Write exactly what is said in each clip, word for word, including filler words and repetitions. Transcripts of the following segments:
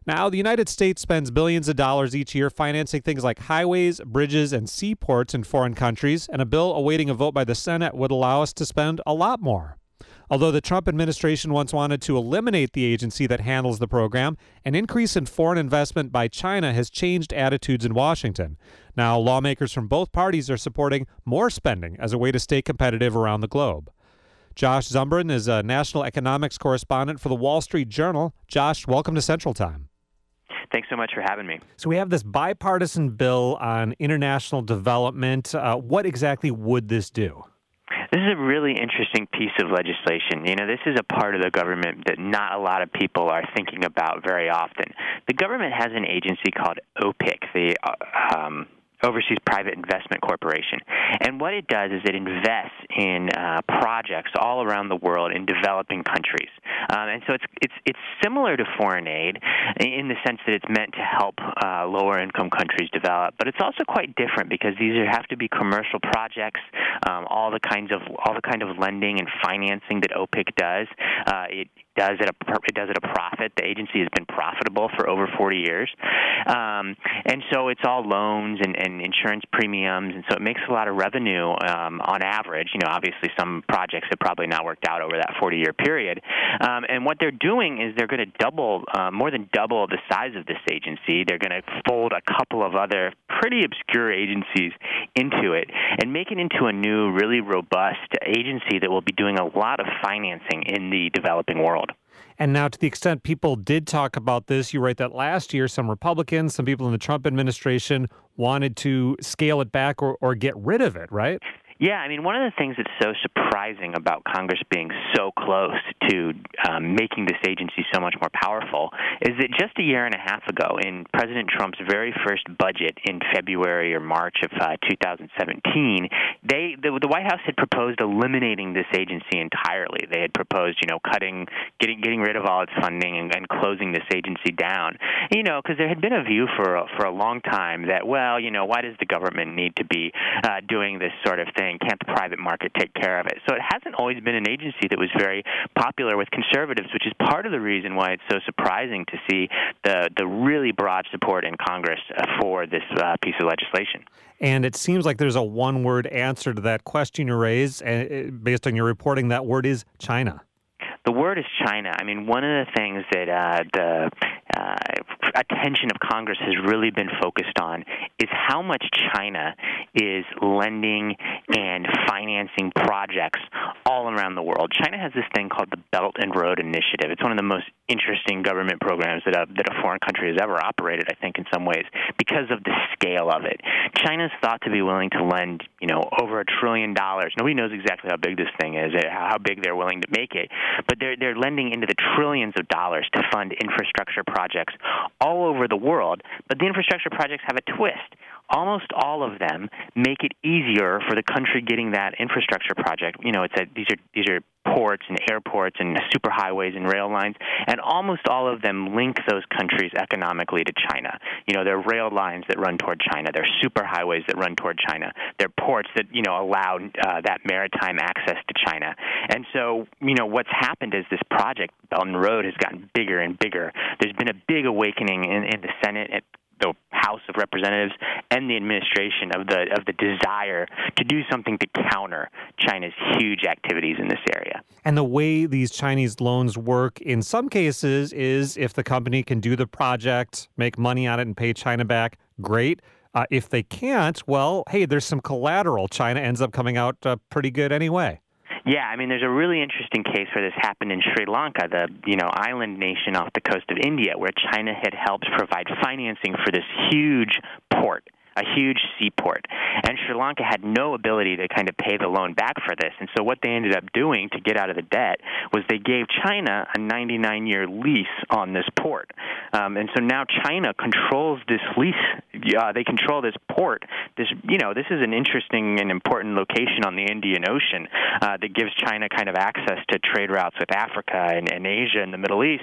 Now, the United States spends billions of dollars each year financing things like highways, bridges, and seaports in foreign countries, and a bill awaiting a vote by the Senate would allow us to spend a lot more. Although the Trump administration once wanted to eliminate the agency that handles the program, an increase in foreign investment by China has changed attitudes in Washington. Now, lawmakers from both parties are supporting more spending as a way to stay competitive around the globe. Josh Zumbrin is a national economics correspondent for the Wall Street Journal. Josh, welcome to Central Time. Thanks so much for having me. So we have this bipartisan bill on international development. Uh, what exactly would this do? This is a really interesting piece of legislation. You know, this is a part of the government that not a lot of people are thinking about very often. The government has an agency called O P I C, the um, Overseas Private Investment Corporation. And what it does is it invests in uh, projects all around the world in developing countries. Um, and so it's it's it's similar to foreign aid in the sense that it's meant to help uh, lower-income countries develop. But it's also quite different because these are, have to be commercial projects. Um, all the kinds of all the kind of lending and financing that O P I C does, uh, it does at a it does at a profit. The agency has been profitable for over forty years, um, and so it's all loans and, and insurance premiums, and so it makes a lot of revenue um, on average. You know, obviously some projects have probably not worked out over that forty-year period. Um, and what they're doing is they're going to double, uh, more than double the size of this agency. They're going to fold a couple of other pretty obscure agencies into it and make it into a new, really robust agency that will be doing a lot of financing in the developing world. And now, to the extent people did talk about this, you write that last year some Republicans, some people in the Trump administration wanted to scale it back or, or get rid of it, right? Yeah, I mean, one of the things that's so surprising about Congress being so close to um, making this agency so much more powerful is that just a year and a half ago, in President Trump's very first budget in February or March of uh, two thousand seventeen, they the, the White House had proposed eliminating this agency entirely. They had proposed, you know, cutting, getting getting rid of all its funding and, and closing this agency down. You know, because there had been a view for a, for a long time that, well, you know, why does the government need to be uh, doing this sort of thing? Can't the private market take care of it? So it hasn't always been an agency that was very popular with conservatives, which is part of the reason why it's so surprising to see the the really broad support in Congress for this uh, piece of legislation. And it seems like there's a one-word answer to that question you raised, and based on your reporting, that word is China. The word is China. I mean, one of the things that uh, the uh, attention of Congress has really been focused on is how much China is lending and financing projects all around the world. China has this thing called the Belt and Road Initiative. It's one of the most interesting government programs that a, that a foreign country has ever operated, I think, in some ways, because of the scale of it. China's thought to be willing to lend, you know, over a trillion dollars. Nobody knows exactly how big this thing is, how big they're willing to make it, but they're they're lending into the trillions of dollars to fund infrastructure projects all over the world. But the infrastructure projects have a twist. Almost all of them make it easier for the country getting that infrastructure project. You know, it's a, these are these are ports and airports and superhighways and rail lines, and almost all of them link those countries economically to China. You know, there are rail lines that run toward China. There are superhighways that run toward China. There are ports that, you know, allow uh, that maritime access to China. And so, you know, what's happened is this project, Belt and Road, has gotten bigger and bigger. There's been a big awakening in, in the Senate, at the House of Representatives, and the administration of the of the desire to do something to counter China's huge activities in this area. And the way these Chinese loans work in some cases is if the company can do the project, make money on it, and pay China back, great. Uh, if they can't, well, hey, there's some collateral. China ends up coming out uh, pretty good anyway. Yeah, I mean, there's a really interesting case where this happened in Sri Lanka, the, you know, island nation off the coast of India, where China had helped provide financing for this huge port, a huge seaport. And Sri Lanka had no ability to kind of pay the loan back for this. And so what they ended up doing to get out of the debt was they gave China a ninety-nine year lease on this port. Um, and so now China controls this lease. Uh, they control this port. This, you know, this is an interesting and important location on the Indian Ocean uh, that gives China kind of access to trade routes with Africa and, and Asia and the Middle East.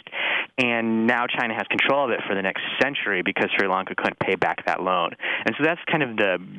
And now China has control of it for the next century because Sri Lanka couldn't pay back that loan. And so that's kind of the biggest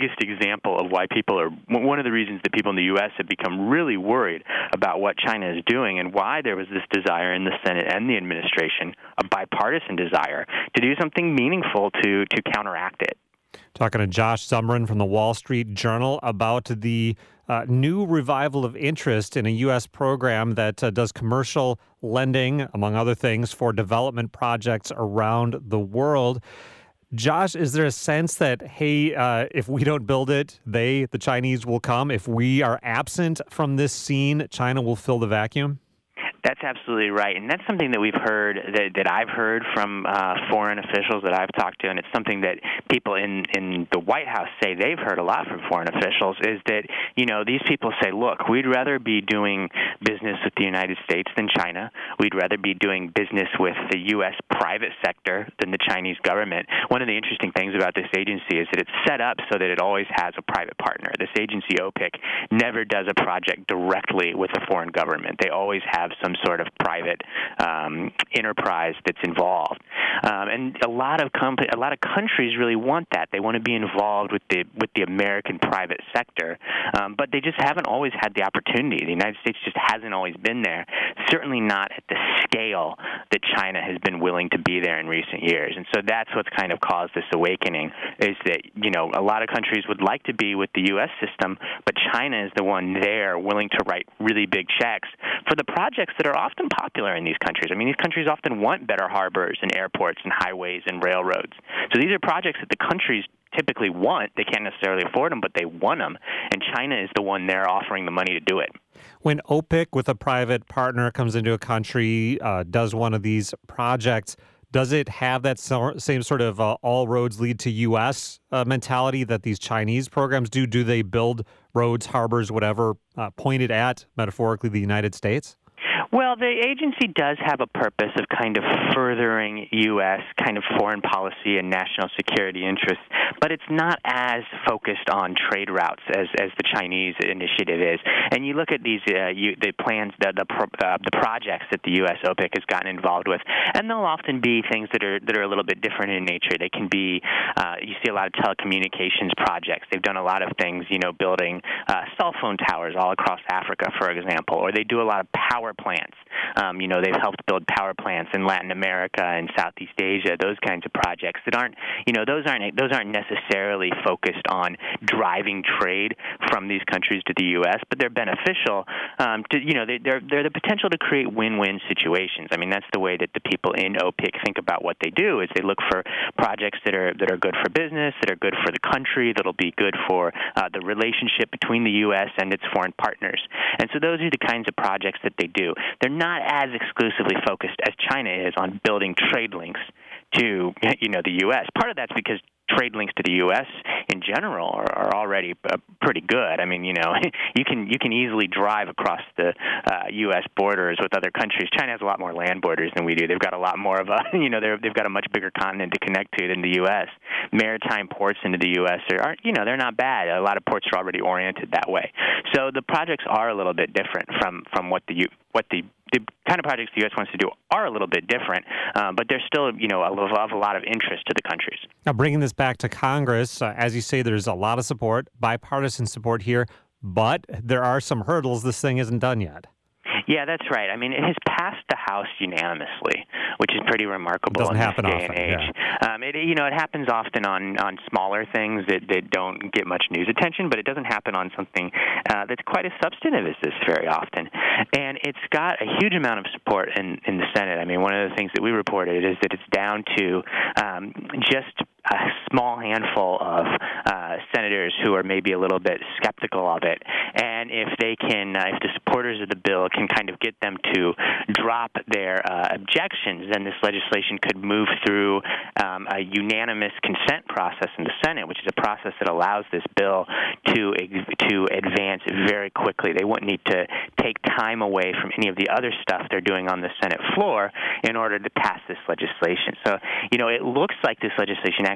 earliest example of why people are, one of the reasons that people in the U S have become really worried about what China is doing and why there was this desire in the Senate and the administration, a bipartisan desire, to do something meaningful to, to counteract it. Talking to Josh Zumrin from the Wall Street Journal about the uh, new revival of interest in a U S program that uh, does commercial lending, among other things, for development projects around the world. Josh, is there a sense that, hey, uh, if we don't build it, they, the Chinese, will come? If we are absent from this scene, China will fill the vacuum? That's absolutely right, and that's something that we've heard, that, that I've heard from uh, foreign officials that I've talked to, and it's something that people in, in the White House say they've heard a lot from foreign officials, is that, you know, these people say, look, we'd rather be doing business with the United States than China. We'd rather be doing business with the U S private sector than the Chinese government. One of the interesting things about this agency is that it's set up so that it always has a private partner. This agency, OPIC, never does a project directly with a foreign government. They always have some sort of private um, enterprise that's involved, um, and a lot of comp- a lot of countries really want that. They want to be involved with the with the American private sector, um, but they just haven't always had the opportunity. The United States just hasn't always been there. Certainly not at the scale that China has been willing to be there in recent years, and so that's what's kind of caused this awakening. Is that, you know, a lot of countries would like to be with the U S system, but China is the one there willing to write really big checks for the projects that are often popular in these countries. I mean, these countries often want better harbors and airports and highways and railroads. So these are projects that the countries typically want. They can't necessarily afford them, but they want them. And China is the one there offering the money to do it. When OPIC with a private partner comes into a country, uh, does one of these projects, does it have that so- same sort of uh, all roads lead to U S uh, mentality that these Chinese programs do? Do they build roads, harbors, whatever, uh, pointed at, metaphorically, the United States? Well, the agency does have a purpose of kind of furthering U S kind of foreign policy and national security interests, but it's not as focused on trade routes as, as the Chinese initiative is. And you look at these uh, you, the plans, the the, pro, uh, the projects that the U S OPIC has gotten involved with, and they'll often be things that are that are a little bit different in nature. They can be, uh, you see a lot of telecommunications projects. They've done a lot of things, you know, building uh, cell phone towers all across Africa, for example, or they do a lot of power plants. Um, you know, they've helped build power plants in Latin America and Southeast Asia, those kinds of projects that aren't, you know, those aren't those aren't necessarily focused on driving trade from these countries to the U S, but they're beneficial um, to, you know, they, they're they're the potential to create win-win situations. I mean, that's the way that the people in OPIC think about what they do, is they look for projects that are that are good for business, that are good for the country, that'll be good for uh, the relationship between the U S and its foreign partners. And so those are the kinds of projects that they do. They're not as exclusively focused as China is on building trade links to, you know, the U S. Part of that's because trade links to the U S in general are, are already uh, pretty good. I mean, you know, you can you can easily drive across the uh, U S borders with other countries. China has a lot more land borders than we do. They've got a lot more of a, you know, they're, they've got a much bigger continent to connect to than the U S. Maritime ports into the U S are, are, you know, they're not bad. A lot of ports are already oriented that way. So the projects are a little bit different from, from what the what the the kind of projects the U S wants to do are a little bit different, uh, but there's still, you know, of a, a lot of interest to the countries. Now, bringing this back to Congress, uh, as you say, there's a lot of support, bipartisan support here, but there are some hurdles. This thing isn't done yet. Yeah, that's right. I mean, it has passed the House unanimously, which is pretty remarkable in this day often, and age. Yeah. Um, it, you know, it happens often on, on smaller things that, that don't get much news attention, but it doesn't happen on something uh, that's quite as substantive as this very often. And it's got a huge amount of support in, in the Senate. I mean, one of the things that we reported is that it's down to um, just a small handful of uh, senators who are maybe a little bit skeptical of it. And if they can, uh, if the supporters of the bill can kind of get them to drop their uh, objections, then this legislation could move through um, a unanimous consent process in the Senate, which is a process that allows this bill to to advance very quickly. They wouldn't need to take time away from any of the other stuff they're doing on the Senate floor in order to pass this legislation. So, you know, it looks like this legislation actually has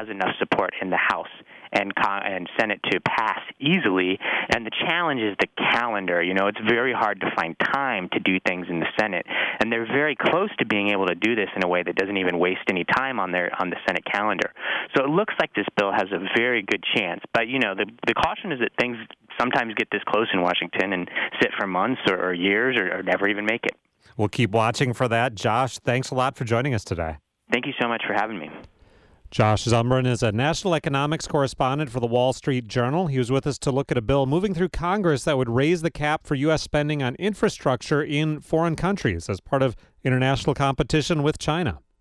has enough support in the House and and Senate to pass easily. And the challenge is the calendar. You know, it's very hard to find time to do things in the Senate, and they're very close to being able to do this in a way that doesn't even waste any time on their on the Senate calendar. So it looks like this bill has a very good chance. But you know, the the caution is that things sometimes get this close in Washington and sit for months or, or years or, or never even make it. We'll keep watching for that. Josh, thanks a lot for joining us today. Thank you so much for having me. Josh Zumbrin is a national economics correspondent for the Wall Street Journal. He was with us to look at a bill moving through Congress that would raise the cap for U S spending on infrastructure in foreign countries as part of international competition with China.